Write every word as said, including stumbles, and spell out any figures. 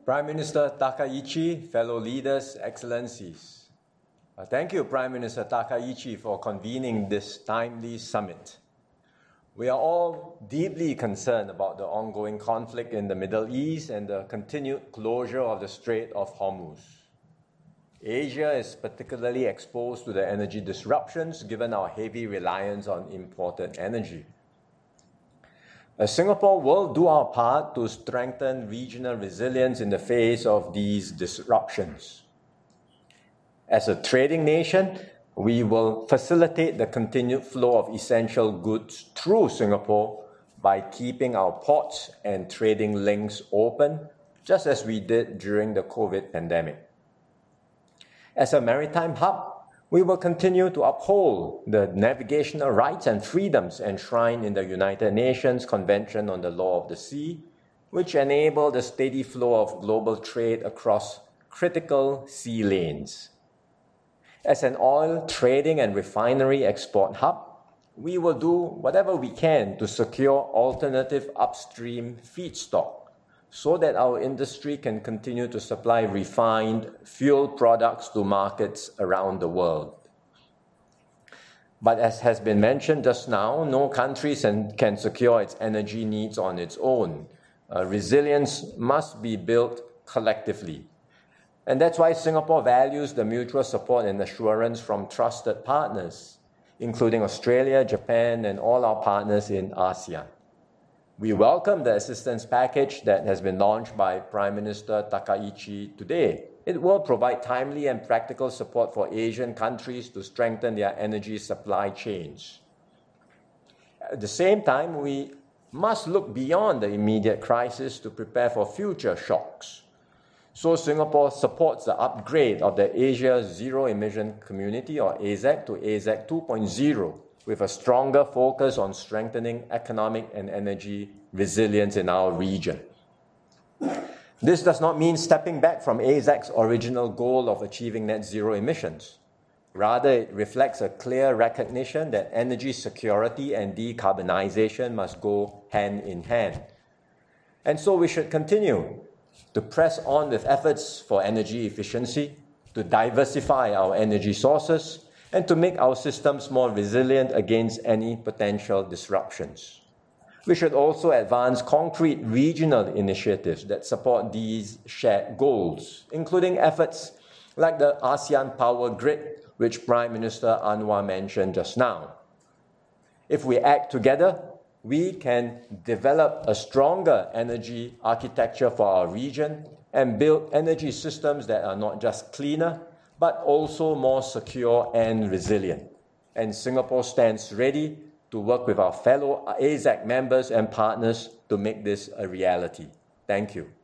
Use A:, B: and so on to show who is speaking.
A: Prime Minister Takaichi, fellow leaders, excellencies. Uh, thank you, Prime Minister Takaichi, for convening this timely summit. We are all deeply concerned about the ongoing conflict in the Middle East and the continued closure of the Strait of Hormuz. Asia is particularly exposed to the energy disruptions given our heavy reliance on imported energy. As Singapore will do our part to strengthen regional resilience in the face of these disruptions. As a trading nation, we will facilitate the continued flow of essential goods through Singapore by keeping our ports and trading links open, just as we did during the COVID pandemic. As a maritime hub, we will continue to uphold the navigational rights and freedoms enshrined in the United Nations Convention on the Law of the Sea, which enable the steady flow of global trade across critical sea lanes. As an oil trading and refinery export hub, we will do whatever we can to secure alternative upstream feedstock so that our industry can continue to supply refined fuel products to markets around the world. But as has been mentioned just now, no country can secure its energy needs on its own. Uh, resilience must be built collectively. And that's why Singapore values the mutual support and assurance from trusted partners, including Australia, Japan, and all our partners in ASEAN. We welcome the assistance package that has been launched by Prime Minister Takaichi today. It will provide timely and practical support for Asian countries to strengthen their energy supply chains. At the same time, we must look beyond the immediate crisis to prepare for future shocks. So Singapore supports the upgrade of the Asia Zero Emission Community, or A Z E C, to A Z E C two point oh, with a stronger focus on strengthening economic and energy resilience in our region. This does not mean stepping back from A Z E C's original goal of achieving net zero emissions. Rather, it reflects a clear recognition that energy security and decarbonization must go hand in hand. And so we should continue to press on with efforts for energy efficiency, to diversify our energy sources, and to make our systems more resilient against any potential disruptions. We should also advance concrete regional initiatives that support these shared goals, including efforts like the ASEAN Power Grid, which Prime Minister Anwar mentioned just now. If we act together, we can develop a stronger energy architecture for our region and build energy systems that are not just cleaner, but also more secure and resilient. And Singapore stands ready to work with our fellow A Z E C members and partners to make this a reality. Thank you.